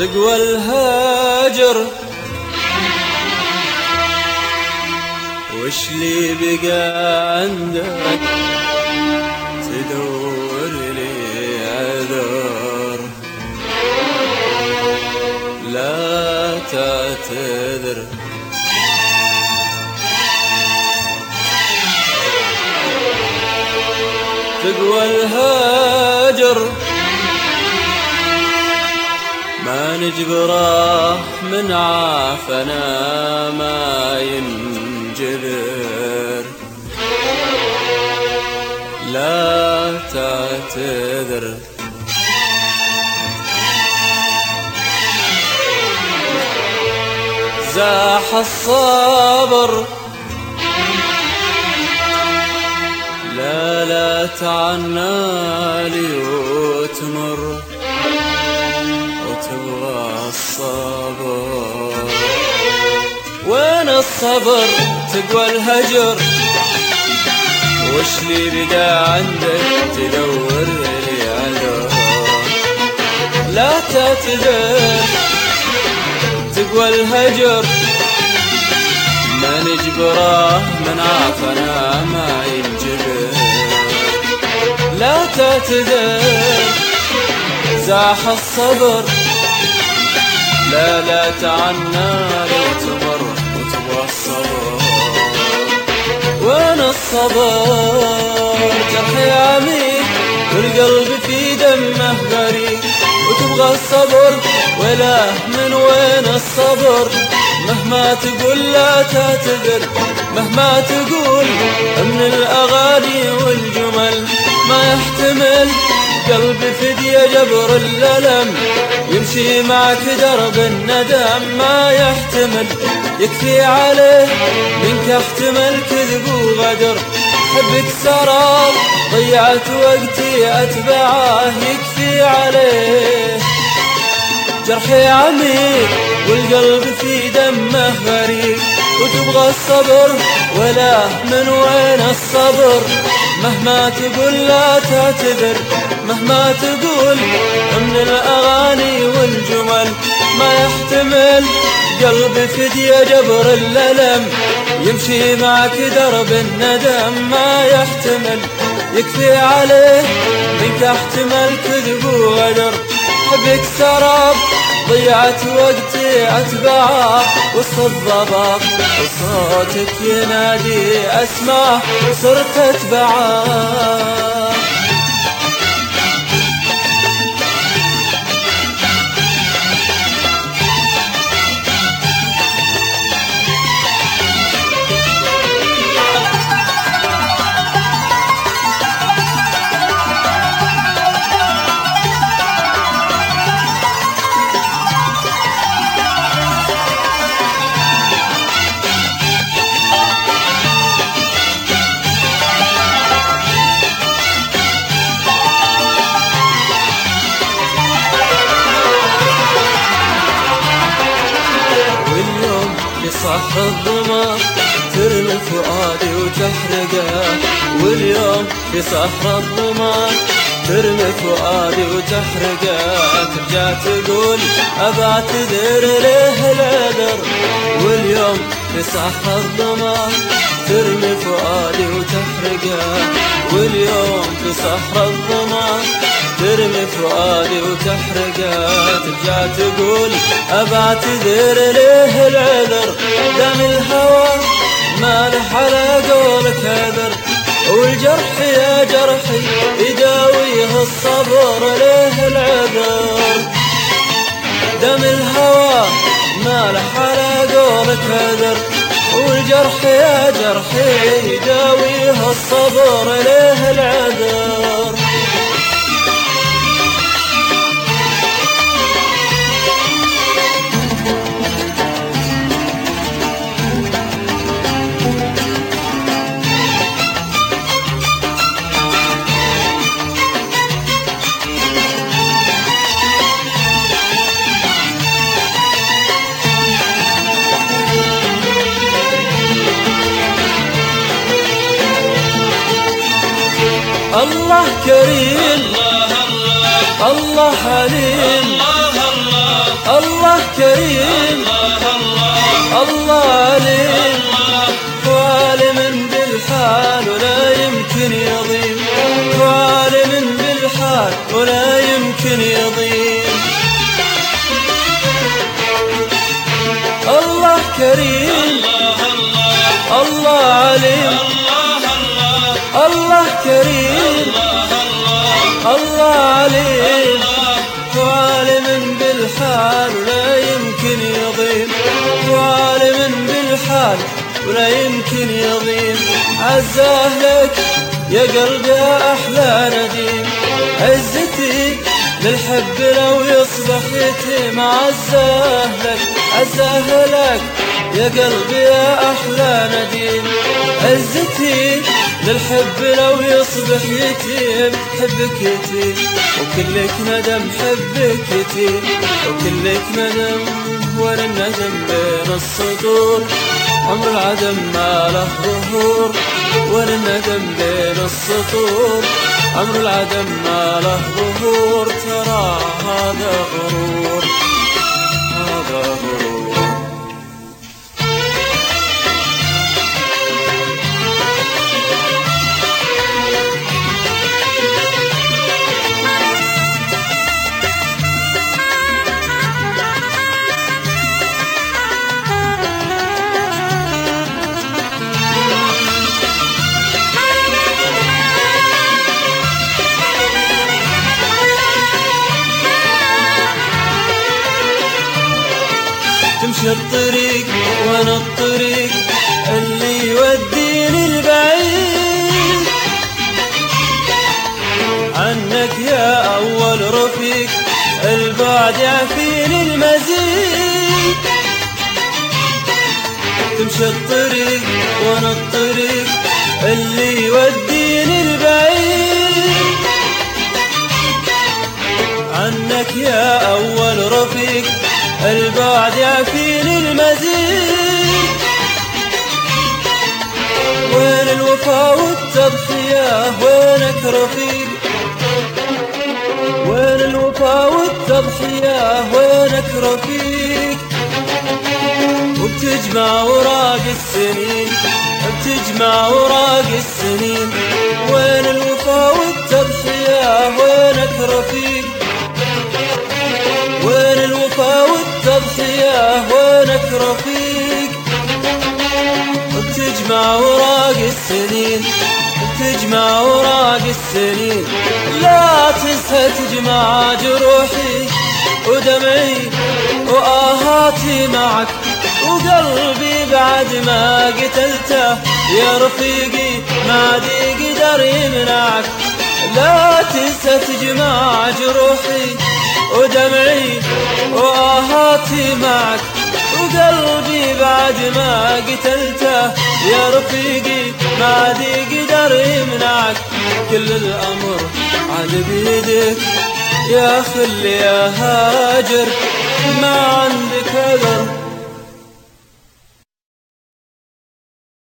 تقوى الهاجر وش لي بقى عندك تدور لي عذر لا تعتذر تقوى الهاجر ما نجبره من عافنا ما ينجبر لا تعتذر زاح الصبر لا تعنى لي وتمر وتبغى الصبر وين الصبر تقوى الهجر وش لي بقى عندك تدور لي عذر لا تعتذر تقوى الهجر ما نجبره من عافنا ما ينجبر لا تعتذر زاح الصبر لا تعنى لو تمر وتبغى الصبر وين الصبر جرحي عميق والقلب في دمه غريق وتبغى الصبر ولا من وين الصبر مهما تقول لا تعتذر مهما تقول من الأغاني والجمل ما يحتمل قلبي فدية جبر الألم يمشي معك درب الندم ما يحتمل يكفي عليه منك احتمل كذب وغدر حبك سراب ضيعت وقتي أتبعه يكفي عليه جرحي عميق والقلب في دمه غريق وتبغى الصبر ولا من وين الصبر مهما تقول لا تعتذر مهما تقول من الأغاني والجمل ما يحتمل قلبي فدية جبر الألم يمشي معك درب الندم ما يحتمل يكفي عليه منك احتمل كذب وغدر حبك سراب ضيعت وقتي أتبعه وسط الضباب وصوتك ينادي أسمعه صرت أتبعه صح الظما ترمي فؤادي وتحرقه واليوم في صحر الظما ترمي فؤادي وتحرقه ترجع تقول أبعتذر ليه العذر واليوم في صحر الظما ترمي فؤادي وتحرقه واليوم في صحر الظما ترمي فؤادي وتحرقه ترجع تقول أبعتذر ليه العذر دم الهوى ما له على قولك عذر والجرح يا جرحي يداويه الصبر ليه العذر دم الهوى ما له على قولك عذر والجرح يا جرحي يداويه الصبر ليه العذر الله كريم الله حليم الله كريم الله عليم عالم بالحال ولا يمكن يضيم عالم بالحال ولا يمكن يضيم الله كريم الله عليم الله كريم الله عليم عالم بالحال ولا يمكن يضيم عالم بالحال ولا يمكن يضيم عزاه لك يا قلبي يا أحلى نديم عزتي للحب لو يصبح يتيم عزاه لك عزاه لك يا قلبي يا أحلى نديم عزتي للحب لو يصبح يتيم حبك يتيم وكلك ندم حبك يتيم وكلك ندم ولا الندم بين السطور عمر العدم ما له ظهور ولا الندم بين السطور عمر العدم ما له ظهور ترى هذا غرور هذا غرور تمشي الطريق وانا الطريق اللي يوديني البعيد عنك يا اول رفيق البعد يعفيني المزيد تمشي الطريق وانا الطريق اللي يوديني البعيد عنك يا اول رفيق البعد يعفيني المزيد وين الوفا والتضحية وينك رفيق وين الوفا والتضحية وينك رفيق وبتجمع وراق السنين بتجمع وراق السنين وين الوفا والتضحية وينك رفيق وين الوفا والتضحية وينك رفيق بتجمع وراق السنين بتجمع وراق السنين لا تنسى تجمع جروحي ودمعي وآهاتي معك وقلبي بعد ما قتلته يا رفيقي ما عاد يقدر يمنعك لا تنسى تجمع جروحي ودمعي وآهاتي معك وقلبي بعد ما قتلته يا رفيقي ما عاد يقدر يمنعك كل الأمر عاد بيدك يا خلي يا هاجر ما عندك قدر